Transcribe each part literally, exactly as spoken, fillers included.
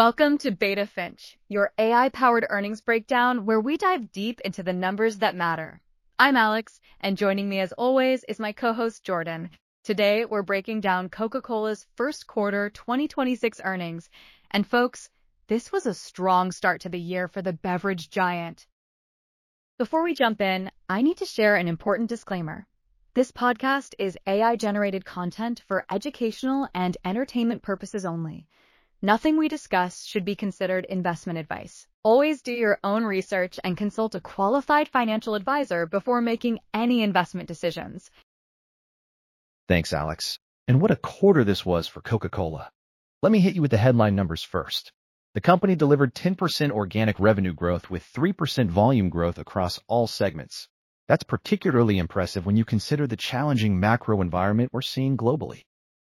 Welcome to Beta Finch, your A I-powered earnings breakdown where we dive deep into the numbers that matter. I'm Alex, and joining me as always is my co-host Jordan. Today, we're breaking down Coca-Cola's first quarter twenty twenty-six earnings. And folks, this was a strong start to the year for the beverage giant. Before we jump in, I need to share an important disclaimer. This podcast is A I-generated content for educational and entertainment purposes only. Nothing we discuss should be considered investment advice. Always do your own research and consult a qualified financial advisor before making any investment decisions. Thanks, Alex. And what a quarter this was for Coca-Cola. Let me hit you with the headline numbers first. The company delivered ten percent organic revenue growth with three percent volume growth across all segments. That's particularly impressive when you consider the challenging macro environment we're seeing globally.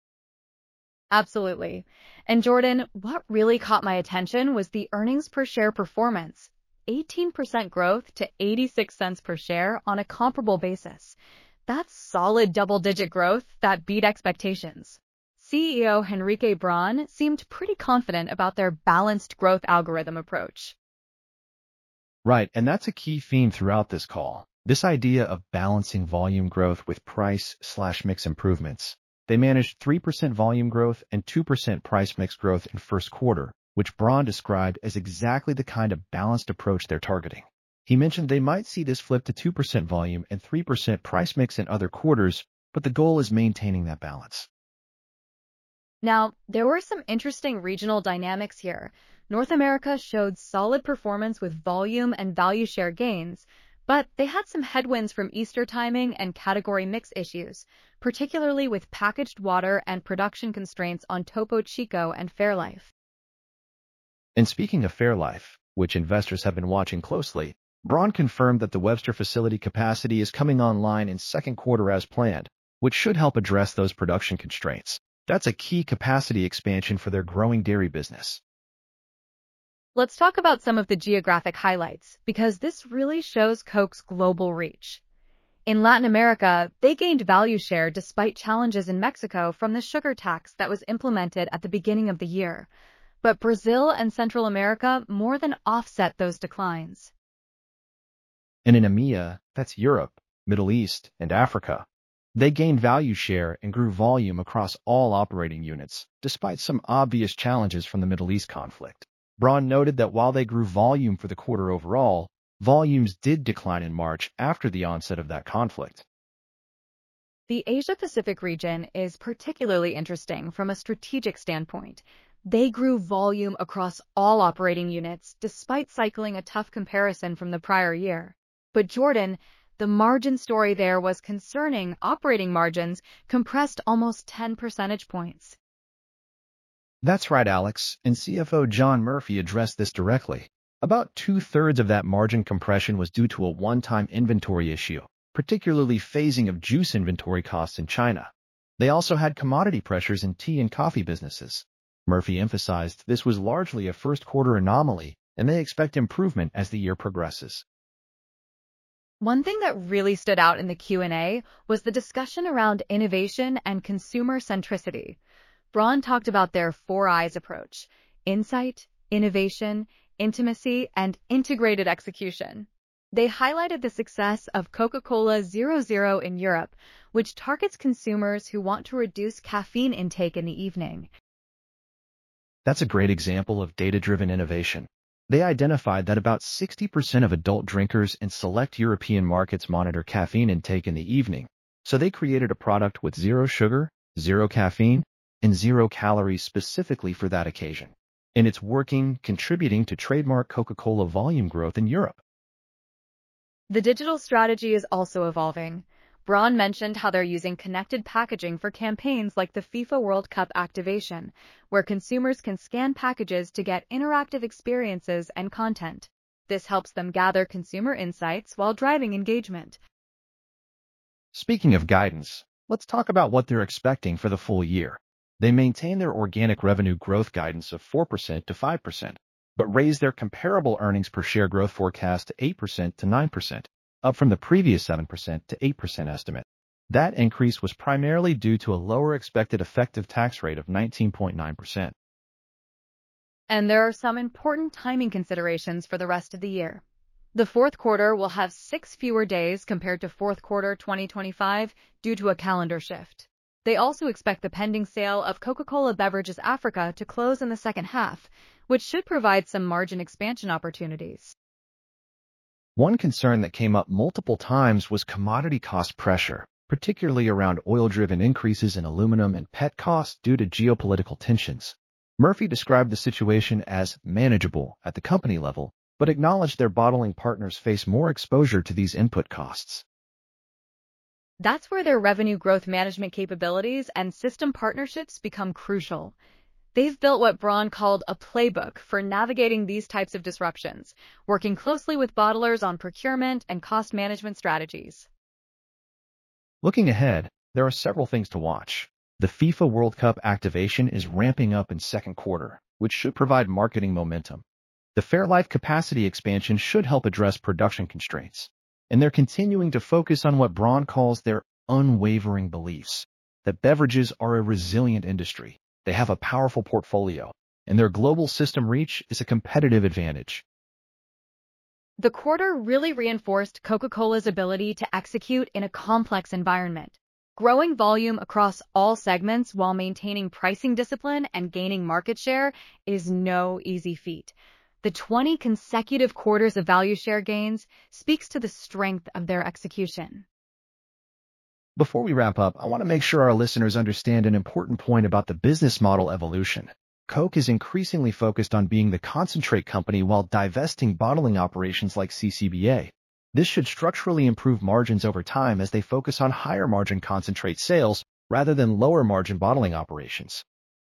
Absolutely. And Jordan, what really caught my attention was the earnings per share performance. eighteen percent growth to eighty-six cents per share on a comparable basis. That's solid double-digit growth that beat expectations. C E O Henrique Braun seemed pretty confident about their balanced growth algorithm approach. Right, and that's a key theme throughout this call. This idea of balancing volume growth with price slash mix improvements. They managed three percent volume growth and two percent price mix growth in first quarter, which Braun described as exactly the kind of balanced approach they're targeting. He mentioned they might see this flip to two percent volume and three percent price mix in other quarters, but the goal is maintaining that balance. Now, there were some interesting regional dynamics here. North America showed solid performance with volume and value share gains, but they had some headwinds from Easter timing and category mix issues, particularly with packaged water and production constraints on Topo Chico and Fairlife. And speaking of Fairlife, which investors have been watching closely, Braun confirmed that the Webster facility capacity is coming online in second quarter as planned, which should help address those production constraints. That's a key capacity expansion for their growing dairy business. Let's talk about some of the geographic highlights, because this really shows Coke's global reach. In Latin America, they gained value share despite challenges in Mexico from the sugar tax that was implemented at the beginning of the year. But Brazil and Central America more than offset those declines. And in E M E A, that's Europe, Middle East, and Africa, they gained value share and grew volume across all operating units, despite some obvious challenges from the Middle East conflict. Braun noted that while they grew volume for the quarter overall, volumes did decline in March after the onset of that conflict. The Asia-Pacific region is particularly interesting from a strategic standpoint. They grew volume across all operating units, despite cycling a tough comparison from the prior year. But Jordan, the margin story there was concerning. Operating margins compressed almost ten percentage points. That's right, Alex, and C F O John Murphy addressed this directly. About two-thirds of that margin compression was due to a one-time inventory issue, particularly phasing of juice inventory costs in China. They also had commodity pressures in tea and coffee businesses. Murphy emphasized this was largely a first-quarter anomaly, and they expect improvement as the year progresses. One thing that really stood out in the Q and A was the discussion around innovation and consumer centricity. Braun talked about their four I's approach: insight, innovation, intimacy, and integrated execution. They highlighted the success of Coca-Cola Zero Zero in Europe, which targets consumers who want to reduce caffeine intake in the evening. That's a great example of data-driven innovation. They identified that about sixty percent of adult drinkers in select European markets monitor caffeine intake in the evening, so they created a product with zero sugar, zero caffeine, and zero calories specifically for that occasion. And it's working, contributing to trademark Coca-Cola volume growth in Europe. The digital strategy is also evolving. Braun mentioned how they're using connected packaging for campaigns like the FIFA World Cup activation, where consumers can scan packages to get interactive experiences and content. This helps them gather consumer insights while driving engagement. Speaking of guidance, let's talk about what they're expecting for the full year. They maintain their organic revenue growth guidance of four percent to five percent, but raise their comparable earnings per share growth forecast to eight percent to nine percent, up from the previous seven percent to eight percent estimate. That increase was primarily due to a lower expected effective tax rate of nineteen point nine percent. And there are some important timing considerations for the rest of the year. The fourth quarter will have six fewer days compared to fourth quarter twenty twenty-five due to a calendar shift. They also expect the pending sale of Coca-Cola Beverages Africa to close in the second half, which should provide some margin expansion opportunities. One concern that came up multiple times was commodity cost pressure, particularly around oil-driven increases in aluminum and P E T costs due to geopolitical tensions. Murphy described the situation as manageable at the company level, but acknowledged their bottling partners face more exposure to these input costs. That's where their revenue growth management capabilities and system partnerships become crucial. They've built what Braun called a playbook for navigating these types of disruptions, working closely with bottlers on procurement and cost management strategies. Looking ahead, there are several things to watch. The FIFA World Cup activation is ramping up in second quarter, which should provide marketing momentum. The Fairlife capacity expansion should help address production constraints, and they're continuing to focus on what Braun calls their unwavering beliefs, that beverages are a resilient industry. They have a powerful portfolio, and their global system reach is a competitive advantage. The quarter really reinforced Coca-Cola's ability to execute in a complex environment, growing volume across all segments while maintaining pricing discipline and gaining market share is no easy feat. The twenty consecutive quarters of value share gains speaks to the strength of their execution. Before we wrap up, I want to make sure our listeners understand an important point about the business model evolution. Coke is increasingly focused on being the concentrate company while divesting bottling operations like C C B A. This should structurally improve margins over time as they focus on higher margin concentrate sales rather than lower margin bottling operations.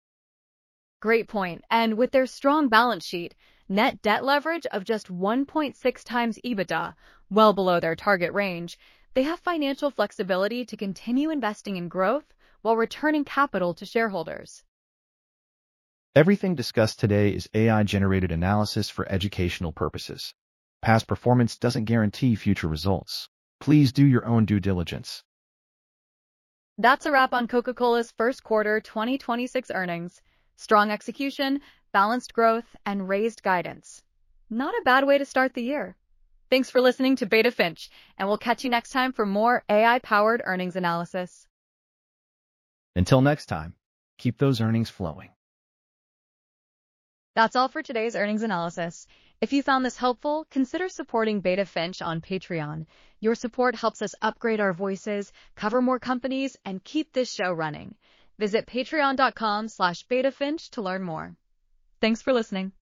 Great point. And with their strong balance sheet, net debt leverage of just one point six times EBITDA, well below their target range, they have financial flexibility to continue investing in growth while returning capital to shareholders. Everything discussed today is A I-generated analysis for educational purposes. Past performance doesn't guarantee future results. Please do your own due diligence. That's a wrap on Coca-Cola's first quarter twenty twenty-six earnings. Strong execution, balanced growth, and raised guidance. Not a bad way to start the year. Thanks for listening to Beta Finch, and we'll catch you next time for more A I-powered earnings analysis. Until next time, keep those earnings flowing. That's all for today's earnings analysis. If you found this helpful, consider supporting Beta Finch on Patreon. Your support helps us upgrade our voices, cover more companies, and keep this show running. Visit patreon.com slash betafinch to learn more. Thanks for listening.